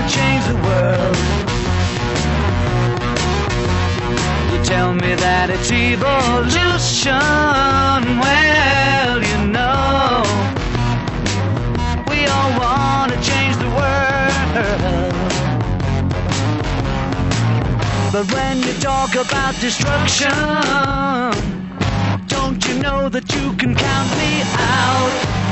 wanna change the world. You tell me that it's evolution. Well, you know, we all wanna change the world. But when you talk about destruction, don't you know that you can count me out?